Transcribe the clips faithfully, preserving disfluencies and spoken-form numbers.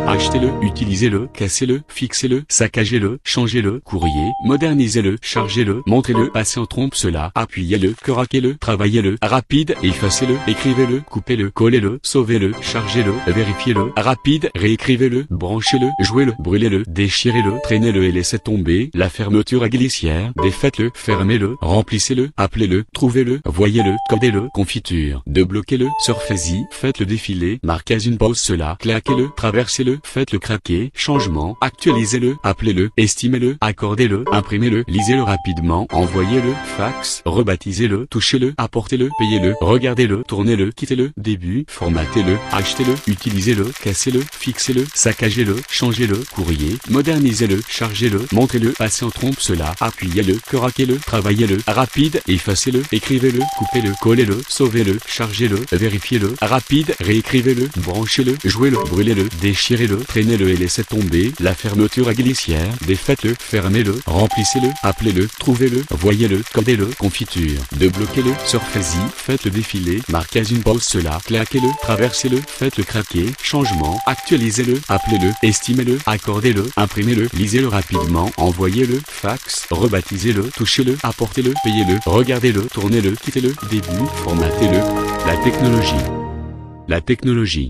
achetez-le, utilisez-le, cassez-le, fixez-le, saccagez-le, changez-le, courrier, modernisez-le, chargez-le, montrez-le, passez en trompe cela, appuyez-le, craquez-le, travaillez-le, rapide, effacez-le, écrivez-le, coupez-le, collez-le, sauvez-le, chargez-le, vérifiez-le, rapide, réécrivez-le, branchez-le, jouez-le, brûlez-le, déchirez-le, traînez-le et laissez tomber, la fermeture à glissière, défaites-le, fermez-le, remplissez-le, appelez-le, trouvez-le, voyez-le, codez-le, confiture, débloquez-le, surfez-y, faites-le défiler, marquez une pause cela, claquez-le, traversez-le, faites-le craquer, changement, actualisez-le, appelez-le, estimez-le, accordez-le, imprimez-le, lisez-le rapidement, envoyez-le, fax, rebaptisez-le, touchez-le, apportez-le, payez-le, regardez-le, tournez-le, quittez-le, début, formatez-le, achetez-le, utilisez-le, cassez-le, fixez-le, saccagez-le, changez-le, courrier, modernisez-le, chargez-le, montrez-le, passez en trompe cela, appuyez-le, craquez-le, travaillez-le, rapide, effacez-le, écrivez-le, coupez-le, collez-le, sauvez-le, chargez-le, vérifiez-le, rapide, réécrivez-le, branchez-le, jouez-le, brûlez-le, déchirez-le, traînez-le et laissez tomber, la fermeture à glissière, défaites-le, fermez-le, remplissez-le, appelez-le, trouvez-le, voyez-le, codez-le, confiture, débloquez-le, surfez-y, faites-le défiler, marquez une pause cela, claquez-le, traversez-le, faites-le craquer, changement, actualisez-le, appelez-le, estimez-le, accordez-le, imprimez-le, lisez-le rapidement, envoyez-le, fax, rebaptisez-le, touchez-le, apportez-le, payez-le, regardez-le, tournez-le, quittez-le, début, formatez-le, la technologie. La technologie.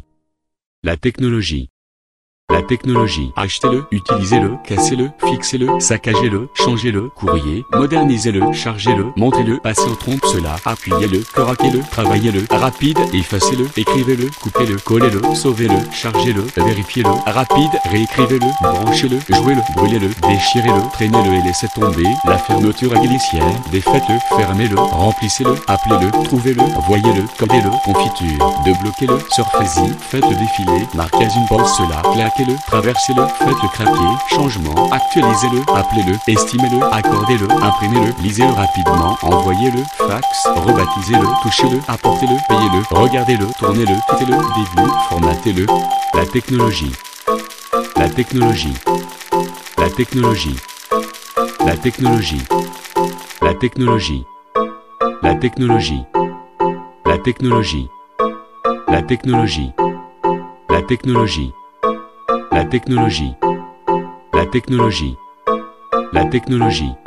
La technologie. La technologie. Achetez-le, utilisez-le, cassez-le, fixez-le, saccagez-le, changez-le, courrier, modernisez-le, chargez-le, montrez-le, passez en trompe cela, appuyez-le, craquez-le, travaillez-le, rapide, effacez-le, écrivez-le, coupez-le, collez-le, sauvez-le, chargez-le, vérifiez-le, rapide, réécrivez-le, branchez-le, jouez-le, brûlez-le, déchirez-le, traînez-le et laissez tomber, la fermeture à glissière, défaites-le, fermez-le, remplissez-le, appelez-le, trouvez-le, voyez-le, codez-le, confiture, débloquez-le, surfez-y, faites-le défiler, marquez une pause cela, claquez le, traversez-le, faites-le craquer, changement, actualisez-le, appelez-le, estimez-le, accordez-le, imprimez-le, lisez-le rapidement, envoyez-le, fax, rebaptisez-le, touchez-le, apportez-le, payez-le, regardez-le, tournez-le, quittez-le, début, formatez-le, la technologie. La technologie. La technologie. La technologie. La technologie. La technologie. La technologie. La technologie. La technologie. La technologie. La technologie. La technologie.